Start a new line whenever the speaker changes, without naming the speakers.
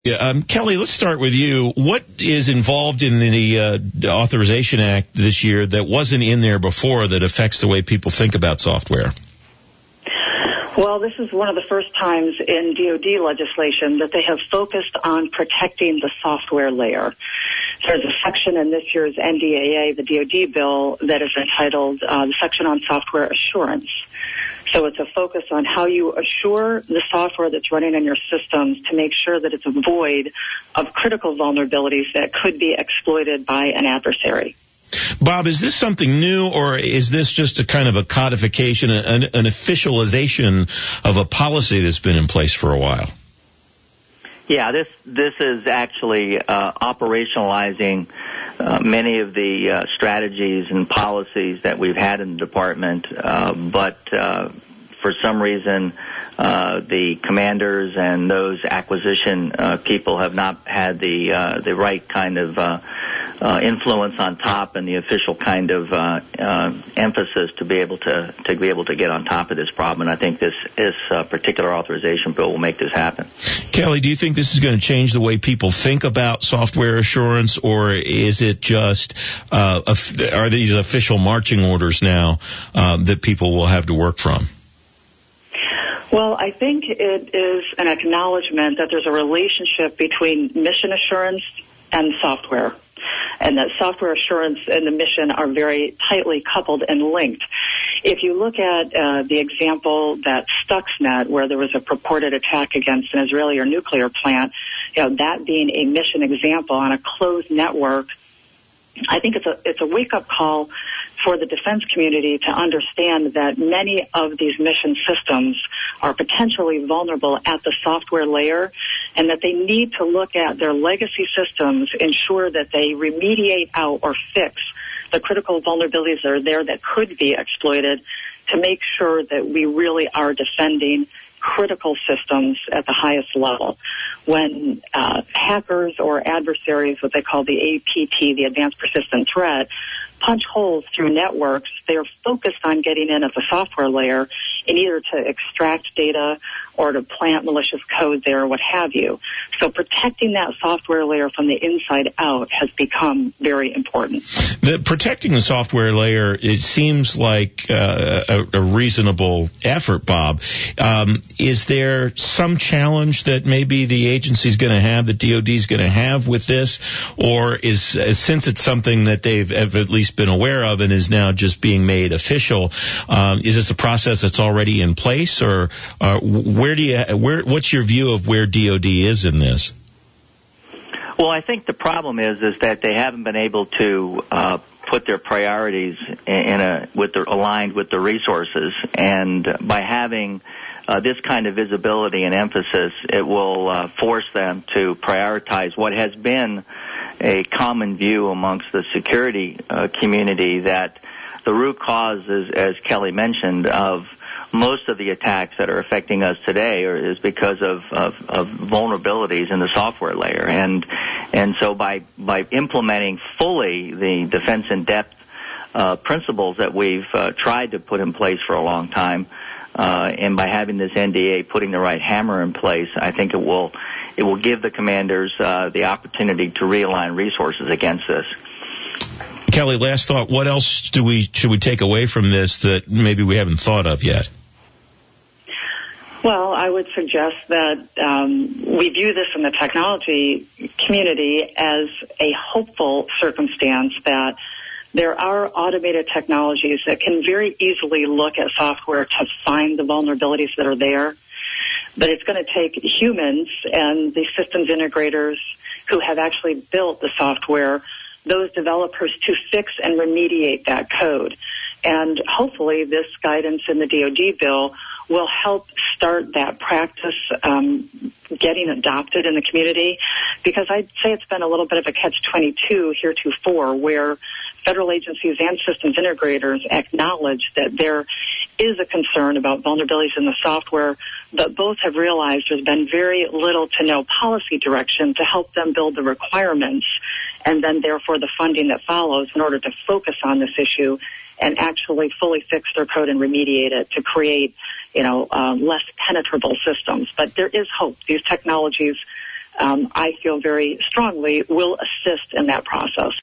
Yeah, Kelly, let's start with you. What is involved in the Authorization Act this year that wasn't in there before that affects the way people think about software?
Well, this is one of the first times in DoD legislation that they have focused on protecting the software layer. There's a section in this year's NDAA, the DoD bill, that is entitled the section on software assurance. So it's a focus on how you assure the software that's running in your systems to make sure that it's void of critical vulnerabilities that could be exploited by an adversary.
Bob, is this something new, or is this just a kind of a codification, an officialization of a policy that's been in place for a while?
Yeah, this is actually operationalizing many of the strategies and policies that we've had in the department, but for some reason the commanders and those acquisition people have not had the right kind of influence on top and the official kind of emphasis to be able to get on top of this problem. And I think this particular authorization bill will make this happen.
Kelly, do you think this is going to change the way people think about software assurance, or is it just are these official marching orders now that people will have to work from?
Well, I think it is an acknowledgement that there's a relationship between mission assurance and software, and that software assurance and the mission are very tightly coupled and linked. If you look at the example that Stuxnet, where there was a purported attack against an Israeli nuclear plant, that being a mission example on a closed network, I think it's a wake-up call for the defense community to understand that many of these mission systems are potentially vulnerable at the software layer, and that they need to look at their legacy systems, ensure that they remediate out or fix the critical vulnerabilities that are there that could be exploited, to make sure that we really are defending critical systems at the highest level. When hackers or adversaries, what they call the APT, the Advanced Persistent Threat, punch holes through networks, they're focused on getting in at the software layer in either to extract data or to plant malicious code there, what have you. So protecting that software layer from the inside out has become very important.
Protecting the software layer, it seems like a reasonable effort, Bob. Is there some challenge that maybe the agency's going to have, the DoD is going to have with this, or since it's something that they've at least been aware of and is now just being made official, is this a process that's already in place, or what's your view of where DoD is in this?
Well, I think the problem is that they haven't been able to put their priorities aligned with the resources, and by having this kind of visibility and emphasis, it will force them to prioritize what has been a common view amongst the security community, that the root cause is, as Kelly mentioned, of most of the attacks that are affecting us today is because of vulnerabilities in the software layer. And so by implementing fully the defense in depth principles that we've tried to put in place for a long time, and by having this NDA putting the right hammer in place, I think it will give the commanders the opportunity to realign resources against this.
Kelly, last thought. What else should we take away from this that maybe we haven't thought of yet?
Well, I would suggest that we view this in the technology community as a hopeful circumstance, that there are automated technologies that can very easily look at software to find the vulnerabilities that are there. But it's going to take humans and the systems integrators who have actually built the software, those developers, to fix and remediate that code. And hopefully this guidance in the DoD bill will help start that practice getting adopted in the community, because I'd say it's been a little bit of a catch-22 heretofore, where federal agencies and systems integrators acknowledge that there is a concern about vulnerabilities in the software, but both have realized there's been very little to no policy direction to help them build the requirements, and then therefore the funding that follows in order to focus on this issue and actually fully fix their code and remediate it to create, less penetrable systems. But there is hope. These technologies I feel very strongly will assist in that process.